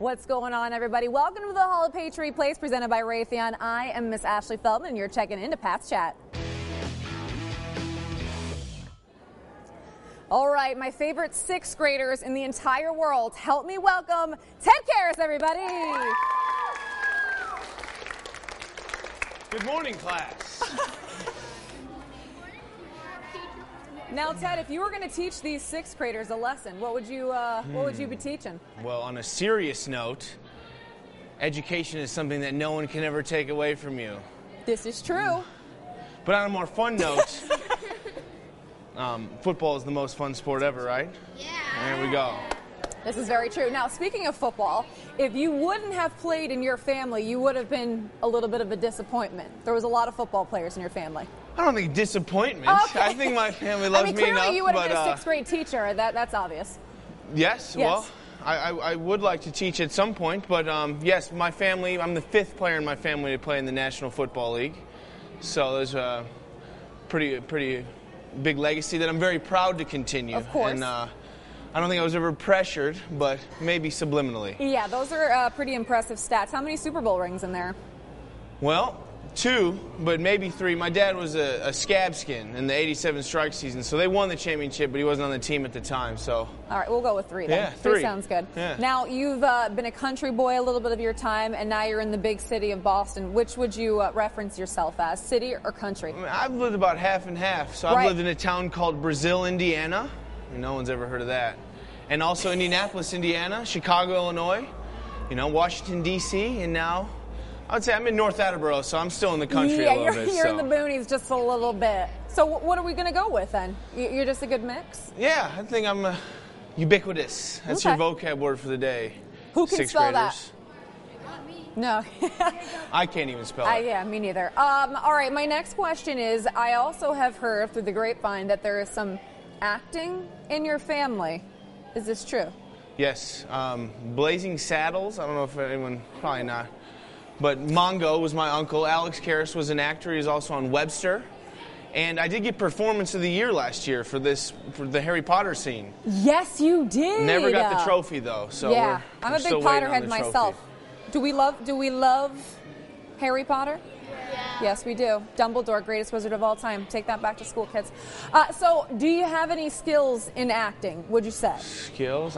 What's going on, everybody? Welcome to the Hall of Patriot Place presented by Raytheon. I am Miss Ashley Feldman, and you're checking into Pat's Chat. All right, my favorite sixth graders in the entire world. Help me welcome Ted Karras, everybody. Good morning, class. Now, Ted, if you were going to teach these sixth graders a lesson, what would you be teaching? Well, on a serious note, education is something that no one can ever take away from you. This is true. But on a more fun note, football is the most fun sport ever, right? Yeah. There we go. This is very true. Now, speaking of football, if you wouldn't have played in your family, you would have been a little bit of a disappointment. There was a lot of football players in your family. I don't think disappointment. Okay. I think my family loves me enough. Clearly you would have been a sixth grade teacher. That's obvious. Yes. Well, I would like to teach at some point, but yes, my family, I'm the fifth player in my family to play in the National Football League. So there's a pretty big legacy that I'm very proud to continue. Of course. And I don't think I was ever pressured, but maybe subliminally. Yeah, those are pretty impressive stats. How many Super Bowl rings in there? Well, 2, but maybe 3. My dad was a scab skin in the '87 strike season, so they won the championship, but he wasn't on the team at the time. So. All right, we'll go with 3 then. Yeah, 3 sounds good. Yeah. Now, you've been a country boy a little bit of your time, and now you're in the big city of Boston. Which would you reference yourself as, city or country? I mean, I've lived about half and half. So I've lived in a town called Brazil, Indiana. No one's ever heard of that. And also Indianapolis, Indiana, Chicago, Illinois, Washington, D.C., and now I would say I'm in North Attleboro, so I'm still in the country a little bit. You're in the boonies just a little bit. So what are we going to go with then? You're just a good mix? Yeah, I think I'm ubiquitous. That's your vocab word for the day. Who can spell that? Not me. No. I can't even spell it. Yeah, me neither. All right, my next question is, I also have heard through the grapevine that there is some acting in your family. Is this true? Yes. Blazing Saddles, I don't know if anyone, probably not. But Mongo was my uncle. Alex Karras was an actor. He was also on Webster. And I did get Performance of the Year last year for the Harry Potter scene. Yes, you did. Never got the trophy, though. So yeah, I'm a big Potterhead myself. myself. Do we love Harry Potter? Yeah. Yes, we do. Dumbledore, greatest wizard of all time. Take that back to school, kids. So, do you have any skills in acting, would you say? Skills?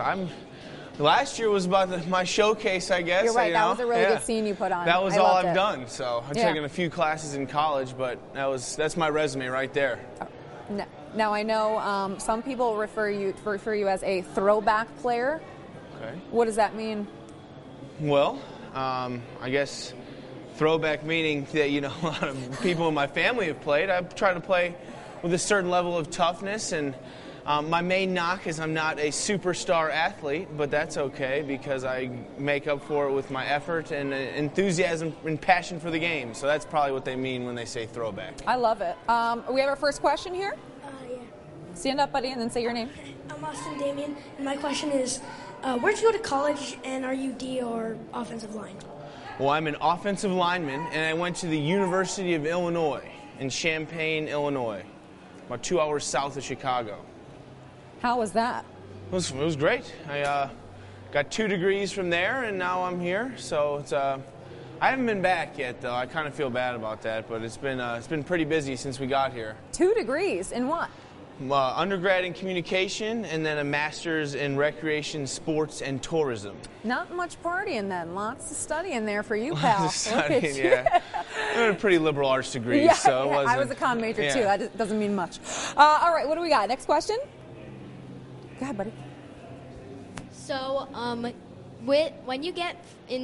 Last year was about my showcase, I guess. You're right. That was a really good scene you put on. That was all I've done. So I've taken a few classes in college, but that's my resume right there. No. Now I know some people refer you as a throwback player. Okay. What does that mean? Well, I guess throwback meaning that a lot of people in my family have played. I try to play with a certain level of toughness and. My main knock is I'm not a superstar athlete, but that's okay because I make up for it with my effort and enthusiasm and passion for the game. So that's probably what they mean when they say throwback. I love it. We have our first question here. Yeah. Stand up, buddy, and then say your name. I'm Austin Damien, and my question is, where'd you go to college, and are you D or offensive line? Well, I'm an offensive lineman, and I went to the University of Illinois in Champaign, Illinois, about 2 hours south of Chicago. How was that? It was great. I got 2 degrees from there, and now I'm here. So it's I haven't been back yet, though. I kind of feel bad about that, but it's been pretty busy since we got here. 2 degrees in what? Undergrad in communication, and then a master's in recreation, sports, and tourism. Not much partying then. Lots of studying there for you, pal. Studying, yeah. I had a pretty liberal arts degree, so it wasn't. I was a comm major too. That doesn't mean much. All right, what do we got? Next question. Go ahead, buddy. So, when you get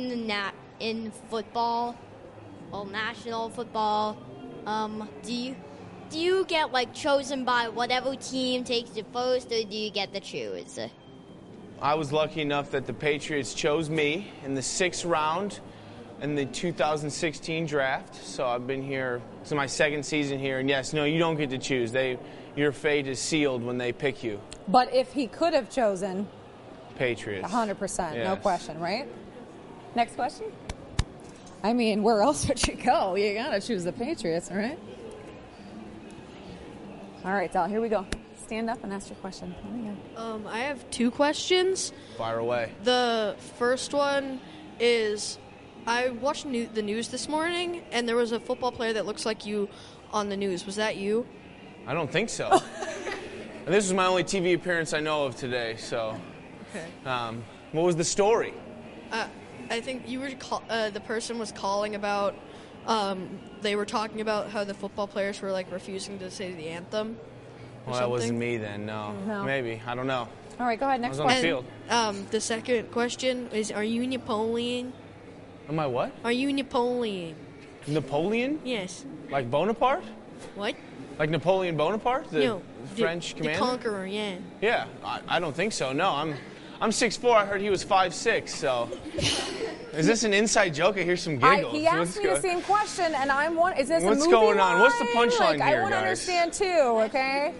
in football, national football, do you get chosen by whatever team takes it first, or do you get to choose? I was lucky enough that the Patriots chose me in the 6th round in the 2016 draft. So I've been here. It's my 2nd season here, and yes, no, you don't get to choose. Your fate is sealed when they pick you. But if he could have chosen Patriots. 100%, yes. No question, right? Next question? I mean, where else would you go? You got to choose the Patriots, right? All right, Dal, here we go. stand up and ask your question. I have 2 questions. Fire away. The first one is, I watched the news this morning, and there was a football player that looks like you on the news. Was that you? I don't think so. And this was my only TV appearance I know of today, so. Okay. What was the story? I think you were the person was calling about, they were talking about how the football players were like refusing to say the anthem. Well, that wasn't me then, no. Maybe, I don't know. All right, go ahead, next I was on the question. field. The second question is, are you Napoleon? Am I what? Are you Napoleon? Napoleon? Yes. Like Bonaparte? What? Like Napoleon Bonaparte? The French commander? The conqueror, yeah. Yeah, I don't think so, no. I'm 6'4", I heard he was 5'6", so. Is this an inside joke? I hear some giggles. He asked me the same question, and I'm one. Is this What's a movie going on? line? What's the punchline like, here, I want to guys? understand too. Okay.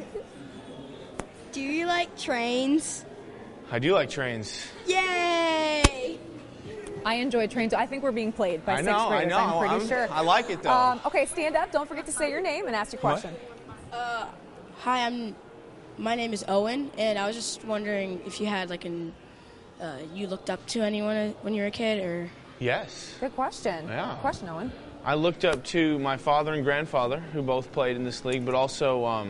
Do you like trains? I do like trains. Yay! I enjoy trains. I think we're being played by I know, sixth graders. I know. I'm pretty sure. I like it though. Okay, stand up. Don't forget to say your name and ask your question. Hi, my name is Owen, and I was just wondering if you had like you looked up to anyone when you were a kid, or? Yes. Good question. Yeah. Good question, Owen. I looked up to my father and grandfather, who both played in this league, but also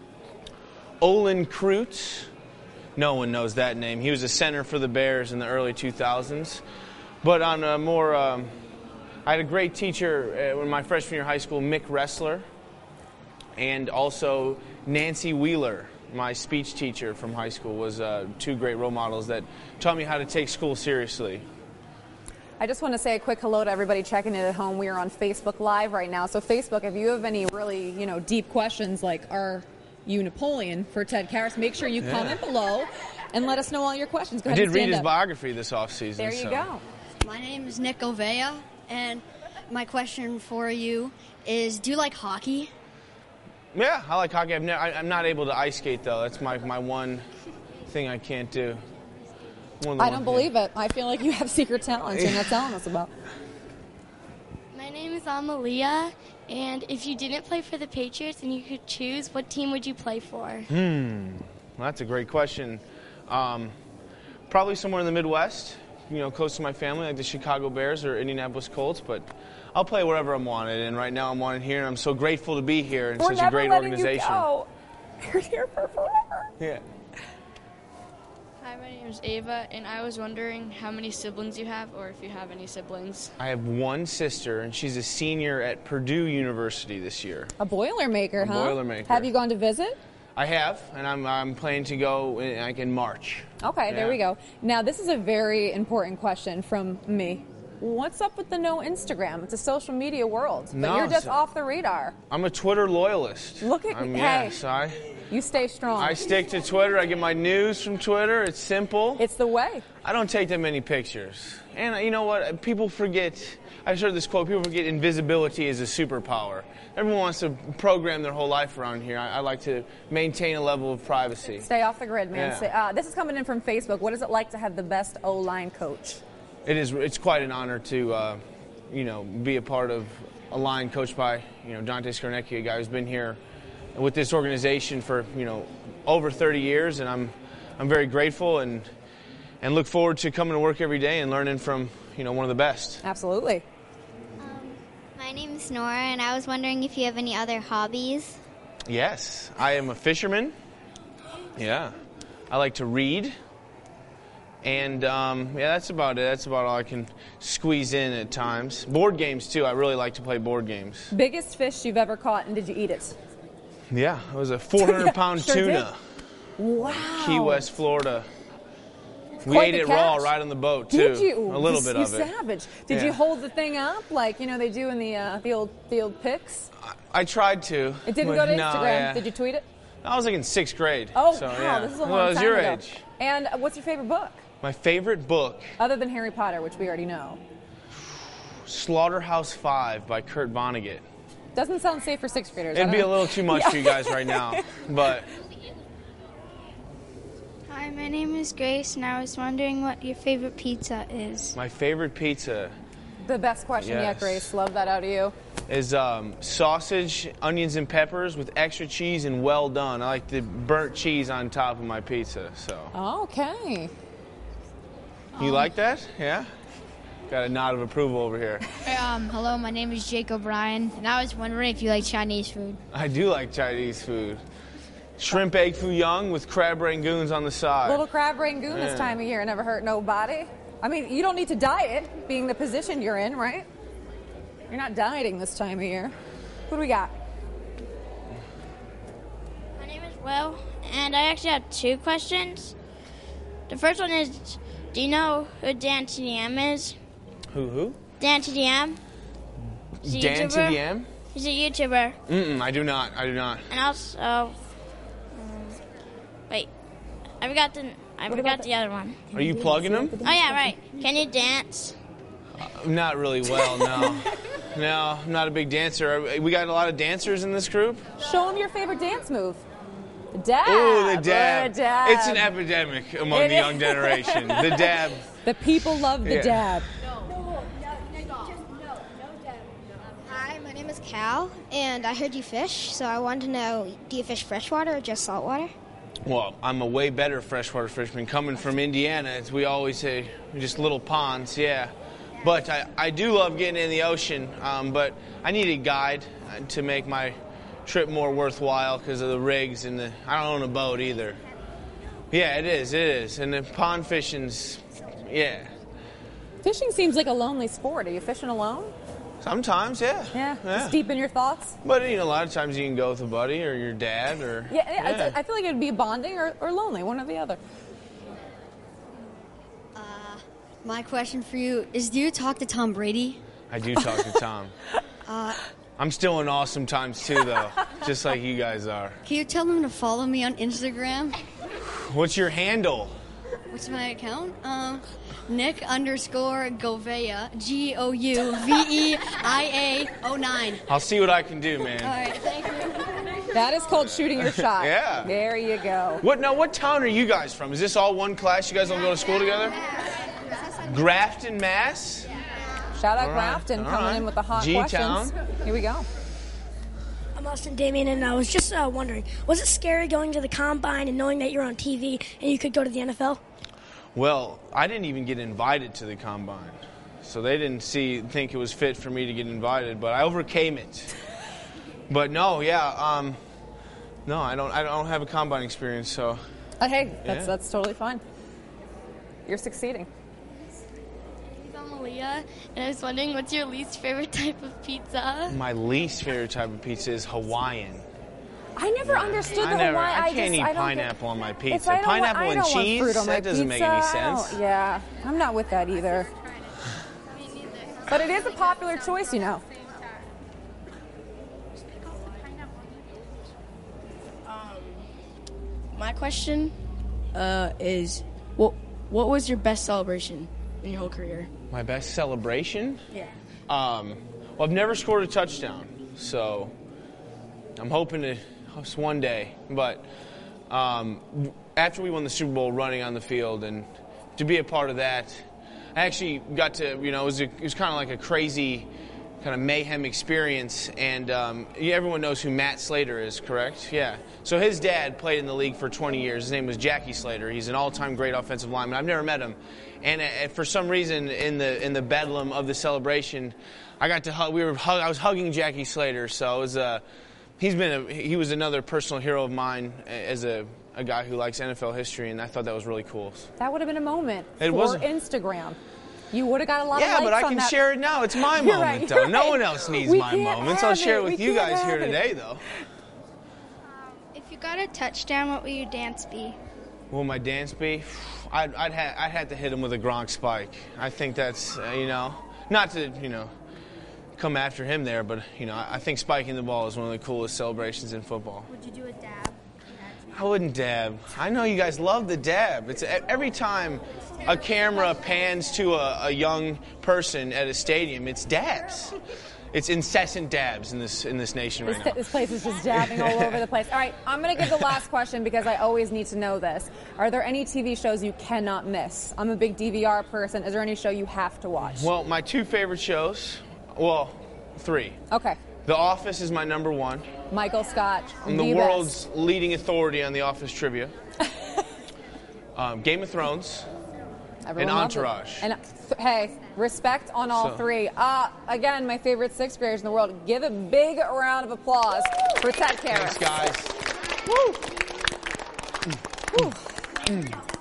Olin Kreutz. No one knows that name. He was a center for the Bears in the early 2000s. But on a more, I had a great teacher in my freshman year of high school, Mick Ressler, and also Nancy Wheeler, my speech teacher from high school, was 2 great role models that taught me how to take school seriously. I just want to say a quick hello to everybody checking in at home. We are on Facebook Live right now. So Facebook, if you have any really, deep questions like, are you Napoleon for Ted Karras, make sure you comment below and let us know all your questions. Go I ahead did and read stand his up. biography this offseason. There you go. My name is Nick Ovea, and my question for you is, do you like hockey? Yeah, I like hockey. I'm not able to ice skate, though. That's my one thing I can't do. I don't believe it. I feel like you have secret talents you're not telling us about. My name is Amalia, and if you didn't play for the Patriots and you could choose, what team would you play for? Well, that's a great question. Probably somewhere in the Midwest, close to my family, like the Chicago Bears or Indianapolis Colts, but I'll play wherever I'm wanted, and right now I'm wanted here, and I'm so grateful to be here in such a great organization. You're here for forever. Yeah. Hi, my name is Ava, and I was wondering how many siblings you have, or if you have any siblings. I have one sister, and she's a senior at Purdue University this year. A Boilermaker, huh? Boilermaker. Have you gone to visit? I have, and I'm planning to go in March. Okay, there we go. Now, this is a very important question from me. What's up with the no Instagram? It's a social media world, but you're just off the radar. I'm a Twitter loyalist. Look at me. Yes, you stay strong. I stick to Twitter. I get my news from Twitter. It's simple. It's the way. I don't take that many pictures. And you know what? People forget. I just heard this quote. People forget invisibility is a superpower. Everyone wants to program their whole life around here. I like to maintain a level of privacy. Stay off the grid, man. Yeah. This is coming in from Facebook. What is it like to have the best O-line coach? It is. It's quite an honor to, be a part of a line coached by, Dante Scarnecchia, a guy who's been here with this organization for, over 30 years, and I'm very grateful and look forward to coming to work every day and learning from, one of the best. Absolutely. My name is Nora, and I was wondering if you have any other hobbies. Yes, I am a fisherman. Yeah, I like to read. And, that's about it. That's about all I can squeeze in at times. Board games, too. I really like to play board games. Biggest fish you've ever caught, and did you eat it? Yeah, it was a 400-pound tuna. Did. Wow. Key West, Florida. We ate it raw right on the boat, too. Did you? A little bit of it. You savage. Did you hold the thing up like, they do in the old pics? I tried to. It didn't go to Instagram. Yeah. Did you tweet it? I was like in 6th grade. Oh, so, wow. Yeah. This is a long time ago. Well, it was your age. And what's your favorite book? My favorite book? Other than Harry Potter, which we already know. Slaughterhouse-Five by Kurt Vonnegut. Doesn't sound safe for 6th graders. It'd be a little too much for you guys right now, but... Hi, my name is Grace, and I was wondering what your favorite pizza is. My favorite pizza? The best question yet, Grace. Love that out of you. is sausage, onions, and peppers with extra cheese and well done. I like the burnt cheese on top of my pizza. So. Okay. You like that? Yeah? Got a nod of approval over here. Hello, my name is Jake O'Brien, and I was wondering if you like Chinese food. I do like Chinese food. Shrimp egg foo young with crab rangoons on the side. Little crab rangoon this time of year never hurt nobody. I mean, you don't need to diet, being the position you're in, right? You're not dieting this time of year. Who do we got? My name is Will, and I actually have 2 questions. The first one is, do you know who Dan TDM is? Who? Dan TDM. He's a Dan YouTuber. TDM? He's a YouTuber. I do not. And also, wait, I forgot the other one. Are you plugging him? Oh yeah, right. Can you dance? Not really well, no. No, I'm not a big dancer. We got a lot of dancers in this group. Show them your favorite dance move. The dab. Oh, the dab. The dab. It's an epidemic among the young generation. The dab. The people love the dab. Hi, my name is Cal, and I heard you fish, so I wanted to know, do you fish freshwater or just saltwater? Well, I'm a way better freshwater fisherman. Coming from Indiana, as we always say, just little ponds, yeah. But I do love getting in the ocean, but I need a guide to make my trip more worthwhile because of the rigs and I don't own a boat either. Yeah, it is. And the pond fishing's, yeah. Fishing seems like a lonely sport. Are you fishing alone? Sometimes, yeah. Yeah, just deep in your thoughts? But, a lot of times you can go with a buddy or your dad or... Yeah. I feel like it would be bonding or lonely, one or the other. My question for you is, do you talk to Tom Brady? I do talk to Tom. I'm still in awesome times, too, though, just like you guys are. Can you tell him to follow me on Instagram? What's your handle? What's my account? Nick_Gouvea, GOUVEIA09. I'll see what I can do, man. All right, thank you. That is called shooting your shot. Yeah. There you go. What town are you guys from? Is this all one class? You guys all go to school together? Grafton, Mass? Shout out Grafton coming in with the hot questions. Here we go. I'm Austin Damien, and I was just wondering, was it scary going to the Combine and knowing that you're on TV and you could go to the NFL? Well, I didn't even get invited to the Combine, so they didn't think it was fit for me to get invited, but I overcame it. But no, I don't have a Combine experience, so. Hey, that's totally fine. You're succeeding. I'm Aaliyah, and I was wondering, what's your least favorite type of pizza? My least favorite type of pizza is Hawaiian. I never understood the Hawaiian. I can't eat pineapple on my pizza. Pineapple and cheese? That doesn't make any sense. Yeah, I'm not with that either. But it is a popular choice, My question is, what was your best celebration in your whole career? My best celebration? Yeah. Well, I've never scored a touchdown, so I'm hoping to host one day. But after we won the Super Bowl, running on the field and to be a part of that, I actually got to, it was kind of like a crazy kind of mayhem experience. And everyone knows who Matt Slater is, correct? Yeah. So his dad played in the league for 20 years. His name was Jackie Slater. He's an all-time great offensive lineman. I've never met him. And for some reason, in the bedlam of the celebration, I got to hug. I was hugging Jackie Slater. So it was he was another personal hero of mine as a guy who likes NFL history, and I thought that was really cool. That would have been a moment for Instagram. You would have got a lot of likes on that. Yeah, but I can share it now. It's my moment, though. No one else needs my moments. I'll share it with you guys here today, though. If you got a touchdown, what will your dance be? What will my dance be? I'd have to hit him with a Gronk spike. I think that's, not to, come after him there, but, I think spiking the ball is one of the coolest celebrations in football. Would you do a dab? I wouldn't dab. I know you guys love the dab. It's every time a camera pans to a young person at a stadium, it's dabs. It's incessant dabs in this nation right now. This place is just dabbing all over the place. All right, I'm going to give the last question because I always need to know this. Are there any TV shows you cannot miss? I'm a big DVR person. Is there any show you have to watch? Well, my two favorite shows, 3. Okay. The Office is my number 1. Michael Scott. I'm the world's leading authority on The Office trivia. Game of Thrones. Everyone and loves it. Entourage. And hey, respect on all 3. Again, my favorite 6th graders in the world. Give a big round of applause for Ted Karras. Thanks, guys. Woo. Woo.